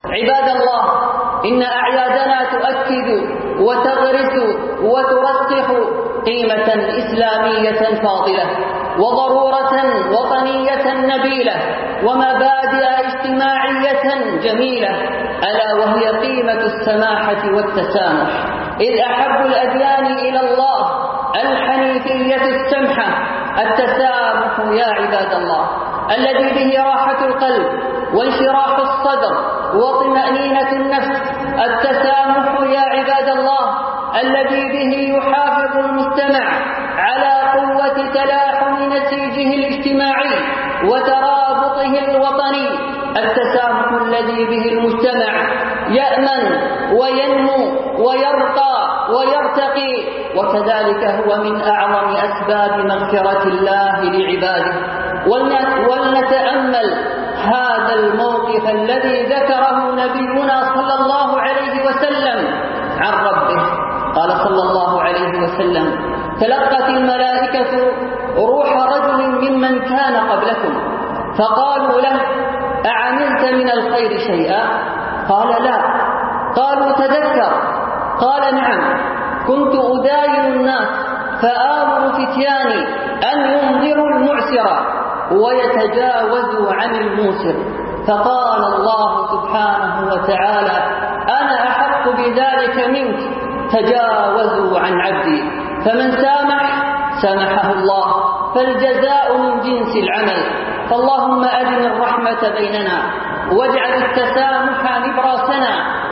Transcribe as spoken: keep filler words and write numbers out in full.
عباد الله، إن أعيادنا تؤكد وتغرس وترسخ قيمة إسلامية فاضلة وضرورة وطنية نبيلة ومبادئ اجتماعية جميلة، ألا وهي قيمة السماحة والتسامح. إذ أحب الأديان إلى الله الحنيفية السمحة التسامح يا عباد الله، الذي به راحة القلب وانشراح الصدر وطمأنينة النفس. التسامح يا عباد الله الذي به يحافظ المجتمع على قوة تلاحم نسيجه الاجتماعي وترابطه الوطني. التسامح الذي به المجتمع يأمن وينمو ويرقى ويرتقي، وكذلك هو من أعظم أسباب مغفرة الله لعباده. ولنتأمل هذا الموقف الذي ذكره نبينا صلى الله عليه وسلم عن ربه. قال صلى الله عليه وسلم: تلقت الملائكة روح رجل ممن كان قبلكم فقالوا له: أعملت من الخير شيئا؟ قال: لا. قالوا: تذكر. قال: نعم، كنت أداين الناس فآمر فتياني أن ينذروا المعسر ويتجاوزوا عن الموسر. فقال الله سبحانه وتعالى: أنا أحق بذلك منك، تجاوزوا عن عبدي. فمن سامح سامحه الله، فالجزاء من جنس العمل. فاللهم أدم الرحمة بيننا واجعل التسامح نبراسنا.